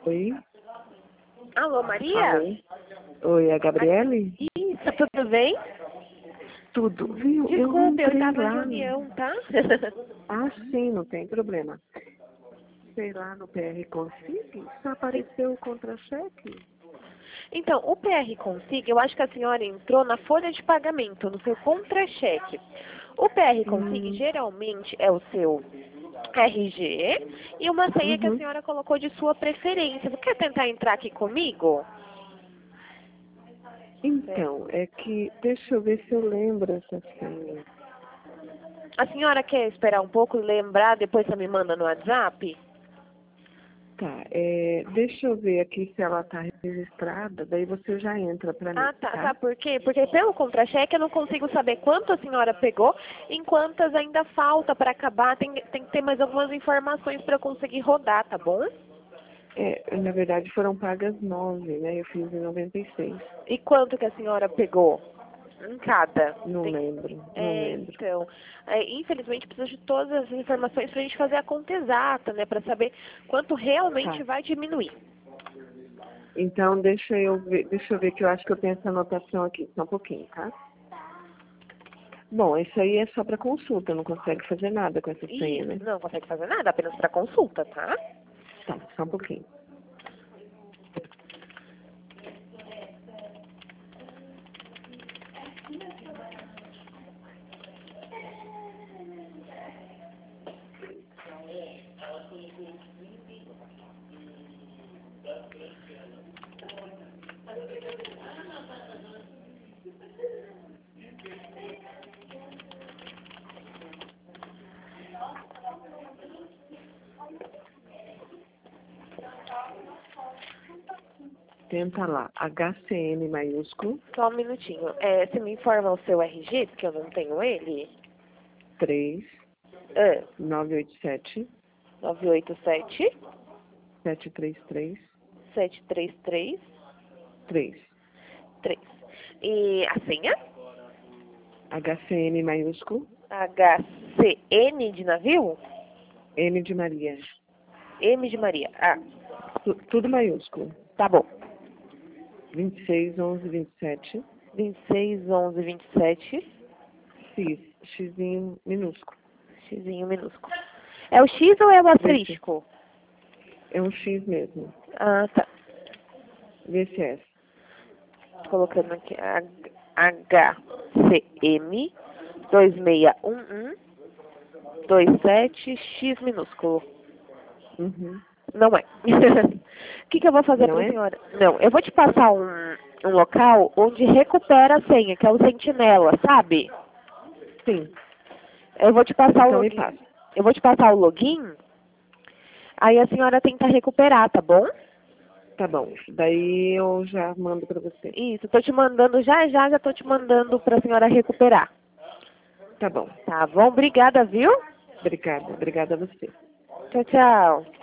Oi? Alô, Maria? Alô? Oi, é a Gabriele? Isso, tudo bem? Tudo, viu? Desculpe, eu entrei estava lá. em reunião, tá? Ah, sim, não tem problema. Sei lá, no PR Consig, só apareceu o contra-cheque. Então, o PR Consig, eu acho que a senhora entrou na folha de pagamento, no seu contra-cheque. O PR Consig geralmente é o seu RG e uma senha que a Uhum. senhora colocou de sua preferência. Você quer tentar entrar aqui comigo? Então, é que, deixa eu ver se eu lembro essa senha. A senhora quer esperar um pouco, lembrar, depois você me manda no WhatsApp? Tá, deixa eu ver aqui se ela tá registrada, daí você já entra pra mim, Ah, tá. tá? Sabe por quê? Porque pelo contra-cheque eu não consigo saber quanto a senhora pegou e quantas ainda falta para acabar. Tem que ter mais algumas informações para eu conseguir rodar, tá bom? Na verdade foram pagas 9, né? Eu fiz em 96. E quanto que a senhora pegou? Em cada? Não lembro, não lembro. Então, infelizmente precisa de todas as informações para a gente fazer a conta exata, né? Para saber quanto realmente Tá. vai diminuir. Então deixa eu ver que eu acho que eu tenho essa anotação aqui, só um pouquinho, tá? Bom, isso aí é só para consulta, não consegue fazer nada com essa senha, Isso, né? não consegue fazer nada, apenas para consulta, tá? Tá, só um pouquinho. Tenta lá, HCN maiúsculo, Só um minutinho. Você me informa o seu RG, porque eu não tenho ele? 3, Ah, 987, 987 733, 733 3. 3. E a senha? HCN maiúsculo, HCN de navio? M de Maria. M de Maria. Ah, Tudo maiúsculo. tá bom. 26, 11, 27. 26, 11, 27. X, Xzinho minúsculo. Xzinho minúsculo. É o X ou é o asterisco? É um X mesmo. Ah, tá. VCS. Tô colocando aqui. HCM 2611 27 X minúsculo. Uhum. Não é. O que eu vou fazer Não para a é? senhora? Não, eu vou te passar um local onde recupera a senha, que é o Sentinela, sabe? Sim. Eu vou te passar o Então me login. passa. Eu vou te passar o login, aí a senhora tenta recuperar, tá bom? Tá bom. Daí eu já mando pra você. Isso, tô te mandando já tô te mandando pra senhora recuperar. Tá bom. Tá bom? Obrigada, viu? Obrigada. Obrigada a você. Tchau, tchau.